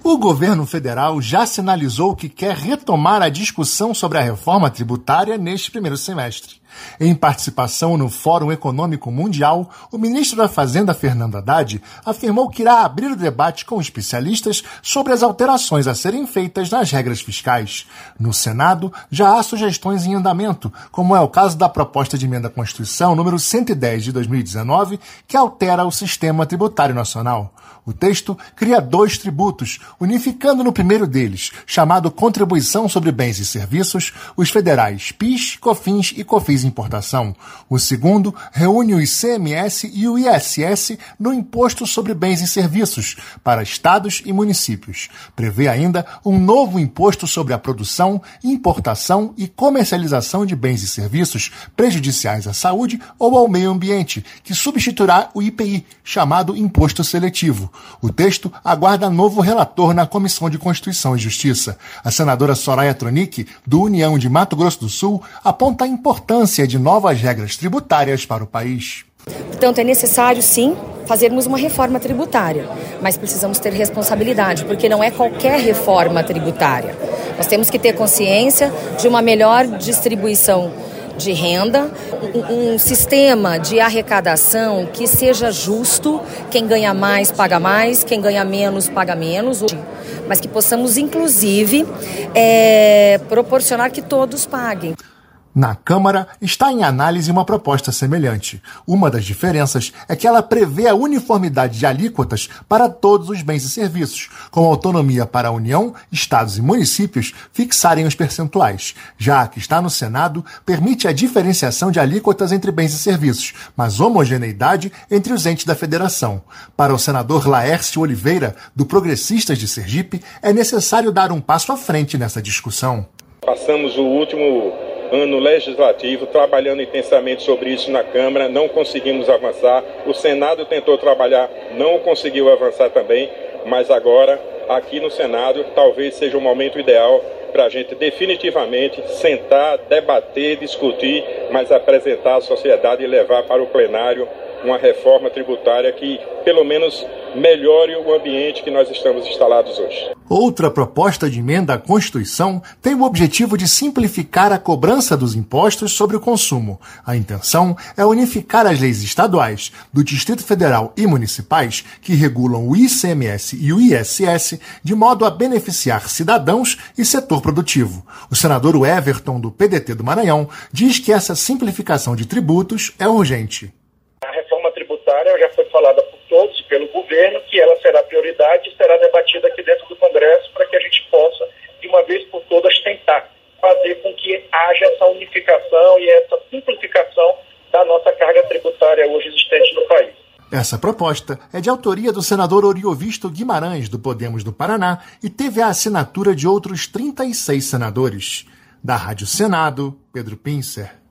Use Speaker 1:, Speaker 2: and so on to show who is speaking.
Speaker 1: O governo federal já sinalizou que quer retomar a discussão sobre a reforma tributária neste primeiro semestre. Em participação no Fórum Econômico Mundial, o ministro da Fazenda, Fernando Haddad, afirmou que irá abrir o debate com especialistas sobre as alterações a serem feitas nas regras fiscais. No Senado, já há sugestões em andamento, como é o caso da proposta de emenda à Constituição número 110 de 2019, que altera o sistema tributário nacional. O texto cria 2 tributos, unificando no primeiro deles, chamado Contribuição sobre Bens e Serviços, os federais PIS, COFINS e COFINS Importação. O segundo reúne o ICMS e o ISS no Imposto sobre Bens e Serviços, para estados e municípios. Prevê ainda um novo imposto sobre a produção, importação e comercialização de bens e serviços prejudiciais à saúde ou ao meio ambiente, que substituirá o IPI, chamado Imposto Seletivo. O texto aguarda novo relator na Comissão de Constituição e Justiça. A senadora Soraya Tronic, do União de Mato Grosso do Sul, aponta a importância de novas regras tributárias para o país.
Speaker 2: Portanto, é necessário, sim, fazermos uma reforma tributária, mas precisamos ter responsabilidade, porque não é qualquer reforma tributária. Nós temos que ter consciência de uma melhor distribuição de renda, um sistema de arrecadação que seja justo, quem ganha mais paga mais, quem ganha menos paga menos, mas que possamos, inclusive, proporcionar que todos paguem.
Speaker 1: Na Câmara, está em análise uma proposta semelhante. Uma das diferenças é que ela prevê a uniformidade de alíquotas para todos os bens e serviços, com autonomia para a União, estados e municípios fixarem os percentuais. Já a que está no Senado permite a diferenciação de alíquotas entre bens e serviços, mas homogeneidade entre os entes da federação. Para o senador Laércio Oliveira, do Progressistas de Sergipe, é necessário dar um passo à frente nessa discussão.
Speaker 3: Passamos o último ano legislativo, trabalhando intensamente sobre isso na Câmara, não conseguimos avançar. O Senado tentou trabalhar, não conseguiu avançar também, mas agora, aqui no Senado, talvez seja o momento ideal para a gente definitivamente sentar, debater, discutir, mas apresentar à sociedade e levar para o plenário uma reforma tributária que, pelo menos, melhore o ambiente que nós estamos instalados hoje.
Speaker 1: Outra proposta de emenda à Constituição tem o objetivo de simplificar a cobrança dos impostos sobre o consumo. A intenção é unificar as leis estaduais, do Distrito Federal e municipais, que regulam o ICMS e o ISS, de modo a beneficiar cidadãos e setor produtivo. O senador Everton, do PDT do Maranhão, diz que essa simplificação de tributos é urgente.
Speaker 4: A reforma tributária já foi falada por todos, pelo governo, que ela será prioridade e será debatida aqui dentro do Congresso para que a gente possa, de uma vez por todas, tentar fazer com que haja essa unificação e essa simplificação da nossa carga tributária hoje existente no país.
Speaker 1: Essa proposta é de autoria do senador Oriovisto Guimarães, do Podemos do Paraná, e teve a assinatura de outros 36 senadores. Da Rádio Senado, Pedro Pincer.